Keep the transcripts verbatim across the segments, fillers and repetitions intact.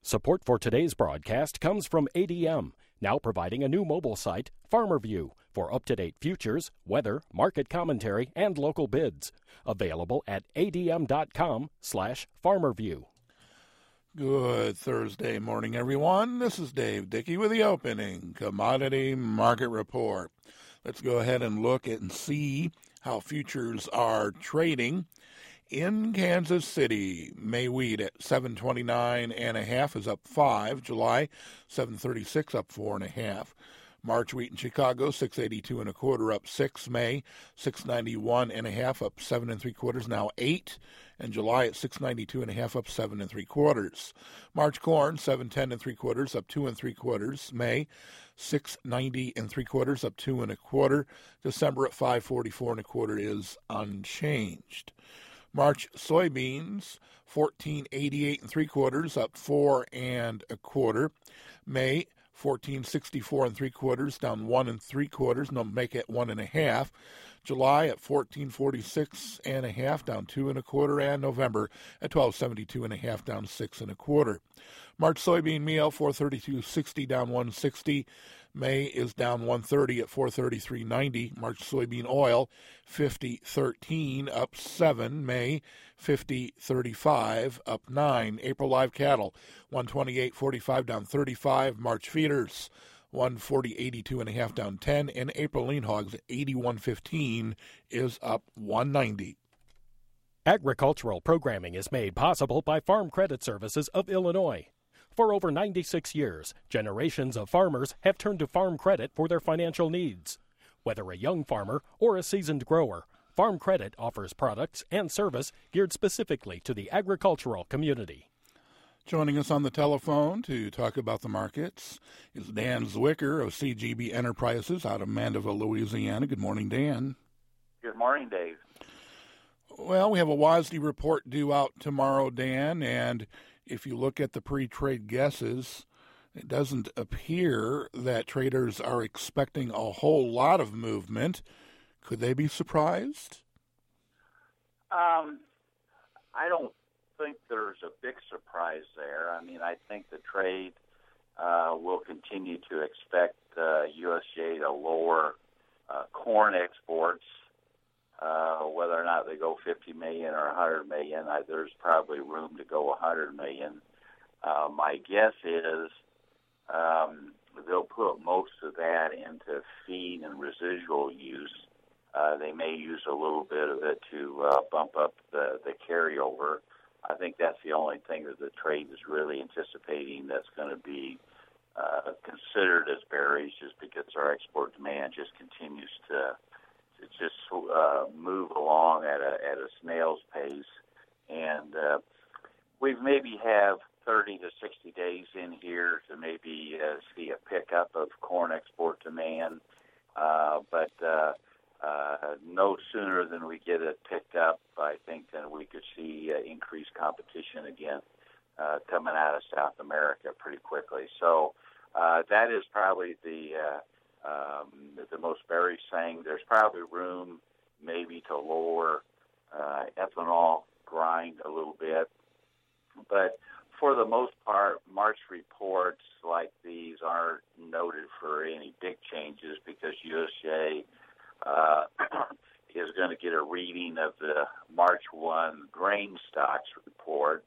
Support for today's broadcast comes from A D M, now providing a new mobile site, FarmerView, for up-to-date futures, weather, market commentary, and local bids. Available at adm.com slash farmerview. Good Thursday morning, everyone. This is Dave Dickey with the opening commodity market report. Let's go ahead and look and see how futures are trading. In Kansas City, May wheat at seven twenty-nine and a half is up five. July seven thirty-six up four and a half. March wheat in Chicago six eighty-two and a quarter up six. May six ninety-one and a half up seven and three quarters now eight. And July at six ninety-two and a half up seven and three quarters. March corn seven ten and three quarters up two and three quarters. May six ninety and three quarters up two and a quarter. December at five forty-four and a quarter is unchanged. March soybeans, fourteen eighty-eight and three quarters, up four and a quarter. May, fourteen sixty-four and three quarters, down one and three quarters, no, make it one and a half. July at fourteen forty-six and a half, down two and a quarter, and November at twelve seventy-two and a half, down six and a quarter. March soybean meal, four thirty-two sixty, down one sixty. May is down one thirty at four thirty-three ninety. March soybean oil, fifty thirteen, up seven. May, fifty thirty-five, up nine. April live cattle, one twenty-eight forty-five, down thirty-five. March feeders, one forty eighty-two and a half, down ten. And April lean hogs, eighty-one fifteen, is up one ninety. Agricultural programming is made possible by Farm Credit Services of Illinois. For over ninety-six years, generations of farmers have turned to Farm Credit for their financial needs. Whether a young farmer or a seasoned grower, Farm Credit offers products and service geared specifically to the agricultural community. Joining us on the telephone to talk about the markets is Dan Zwicker of C G B Enterprises out of Mandeville, Louisiana. Good morning, Dan. Good morning, Dave. Well, we have a W A S D report due out tomorrow, Dan, and if you look at the pre-trade guesses, it doesn't appear that traders are expecting a whole lot of movement. Could they be surprised? Um, I don't think there's a big surprise there. I mean, I think the trade uh, will continue to expect uh, U S D A to lower uh, corn exports. Uh, whether or not they go fifty million or one hundred million, I, there's probably room to go one hundred million. Uh, my guess is um, they'll put most of that into feed and residual use. Uh, they may use a little bit of it to uh, bump up the, the carryover. I think that's the only thing that the trade is really anticipating that's going to be uh, considered as bearish, just because our export demand just continues to to just uh, move along at a at a snail's pace, and uh, we maybe have thirty to sixty days in here to maybe uh, see a pickup of corn export demand, uh, but uh, uh, no sooner than we get it picked up, I think, than we could see uh, increased competition again uh, coming out of South America pretty quickly. So uh, that is probably the uh, Um, the most bearish thing. There's probably room maybe to lower uh, ethanol grind a little bit. But for the most part, March reports like these aren't noted for any big changes, because U S D A uh, is going to get a reading of the March first grain stocks report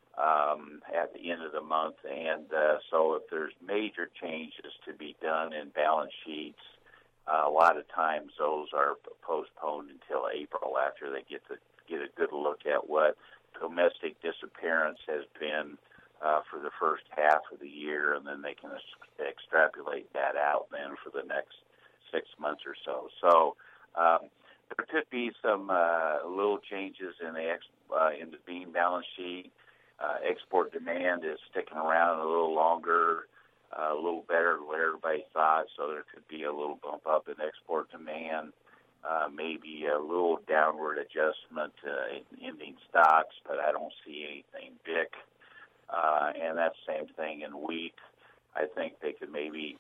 Um, at the end of the month, and uh, so if there's major changes to be done in balance sheets, uh, a lot of times those are postponed until April, after they get to get a good look at what domestic disappearance has been uh, for the first half of the year, and then they can ex- extrapolate that out then for the next six months or so. So um, there could be some uh, little changes in the ex- uh, in the bean balance sheet. Uh, export demand is sticking around a little longer, uh, a little better than what everybody thought, so there could be a little bump up in export demand, uh, maybe a little downward adjustment uh, in ending stocks, but I don't see anything big. Uh, and that's the same thing in wheat. I think they could maybe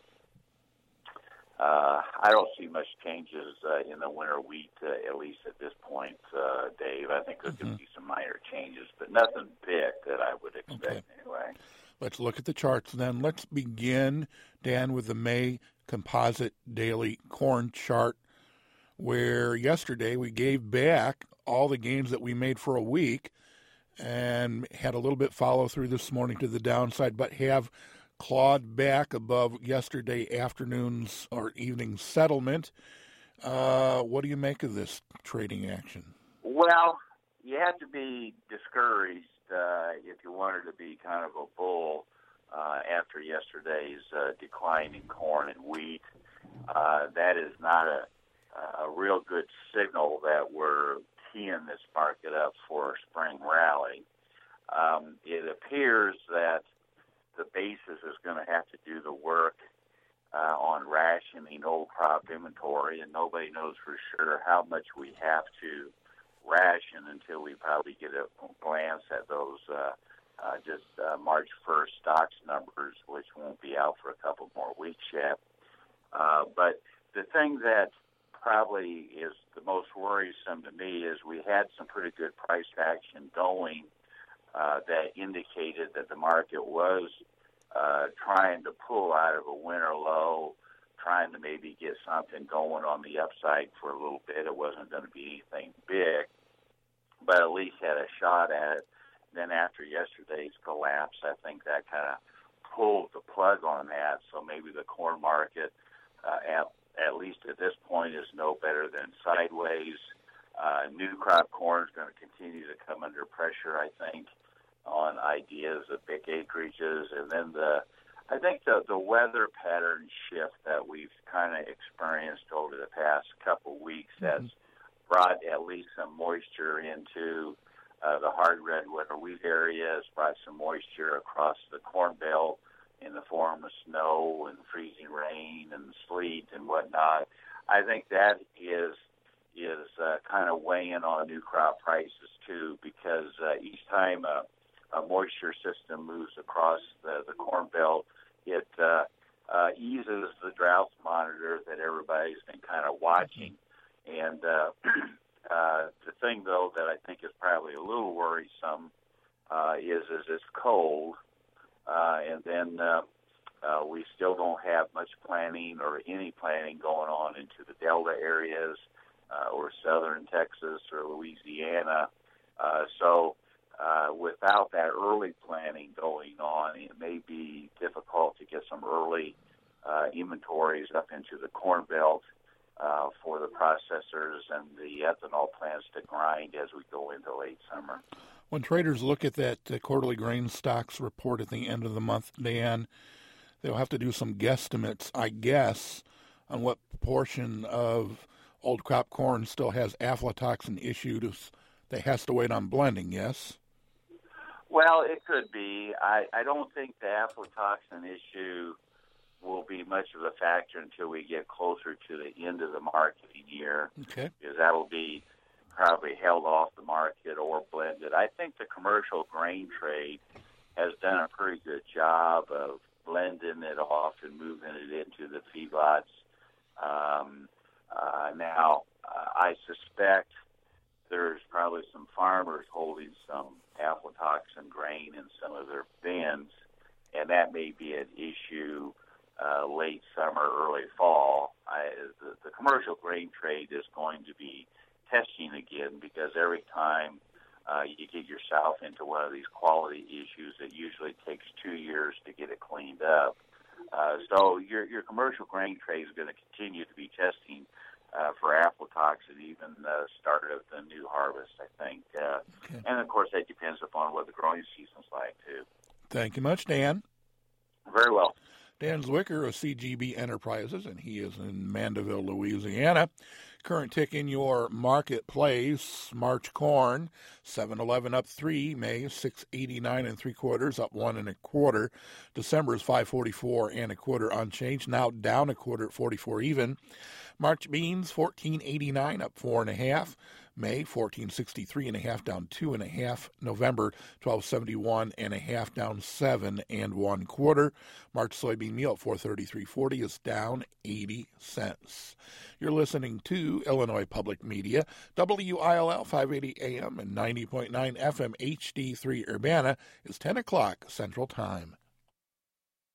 Uh, I don't see much changes uh, in the winter wheat, uh, at least at this point, uh, Dave. I think there's mm-hmm. going to be some minor changes, but nothing big that I would expect okay. anyway. Let's look at the charts then. Let's begin, Dan, with the May composite daily corn chart, where yesterday we gave back all the gains that we made for a week and had a little bit follow through this morning to the downside, but have clawed back above yesterday afternoon's or evening's settlement. Uh, what do you make of this trading action? Well, you have to be discouraged uh, if you wanted to be kind of a bull uh, after yesterday's uh, decline in corn and wheat. Uh, that is not a, a real good signal that we're teeing this market up for a spring rally. Um, it appears that the basis is going to have to do the work uh, on rationing old crop inventory, and nobody knows for sure how much we have to ration until we probably get a glance at those uh, uh, just uh, March first stocks numbers, which won't be out for a couple more weeks yet. Uh, but the thing that probably is the most worrisome to me is we had some pretty good price action going uh, that indicated that the market was uh, trying to pull out of a winter low, trying to maybe get something going on the upside for a little bit. It wasn't going to be anything big, but at least had a shot at it. Then after yesterday's collapse, I think that kind of pulled the plug on that. So maybe the corn market, uh, at, at least at this point, is no better than sideways. Uh, new crop corn is going to continue to come under pressure, I think, on ideas of big acreages. And then the I think the, the weather pattern shift that we've kind of experienced over the past couple weeks mm-hmm. has brought at least some moisture into uh, the hard red winter wheat areas, brought some moisture across the corn belt in the form of snow and freezing rain and sleet and whatnot. I think that is is uh, kind of weighing on new crop prices too, because uh, each time a, a moisture system moves across the, the corn belt, it uh, uh, eases the drought monitor that everybody's been kind of watching. And uh, uh, the thing, though, that I think is probably a little worrisome uh, is, is it's cold, uh, and then uh, uh, we still don't have much planting or any planting going on into the Delta areas uh, or southern Texas or Louisiana. Uh, so uh, without that early planting going on, it may be difficult to get some early uh, inventories up into the corn belt uh, for the processors and the ethanol plants to grind as we go into late summer. When traders look at that uh, quarterly grain stocks report at the end of the month, Dan, they'll have to do some guesstimates, I guess, on what portion of old crop corn still has aflatoxin issues that has to wait on blending, yes? Well, it could be. I, I don't think the aflatoxin issue will be much of a factor until we get closer to the end of the marketing year. Okay. Because that will be probably held off the market or blended. I think the commercial grain trade has done a pretty good job of blending it off and moving it into the feedlots. Um, uh, now, uh, I suspect there's probably some farmers holding some aflatoxin grain in some of their bins, and that may be an issue uh, late summer, early fall. I, the, the commercial grain trade is going to be testing again, because every time uh, you get yourself into one of these quality issues, it usually takes two years to get it cleaned up. Uh, so your your commercial grain trade is going to continue to be testing uh, for aflatoxin, even the start of the new harvest, I think. Uh, okay. And, of course, that depends upon what the growing season's like, too. Thank you much, Dan. Very well. Dan Zwicker of C G B Enterprises, and he is in Mandeville, Louisiana. Current tick in your marketplace: March corn, seven eleven up three, May six eighty-nine and three quarters, up one and a quarter. December is five forty-four and a quarter unchanged, now down a quarter at forty-four even. March beans fourteen eighty-nine, up four and a half. May fourteen sixty-three and a half, down two and a half. November twelve seventy-one and a half, down seven and one quarter. March soybean meal at four thirty-three forty is down eighty cents. You're listening to Illinois Public Media, W I L L five eighty A M and ninety point nine F M H D three Urbana. Is ten o'clock Central Time.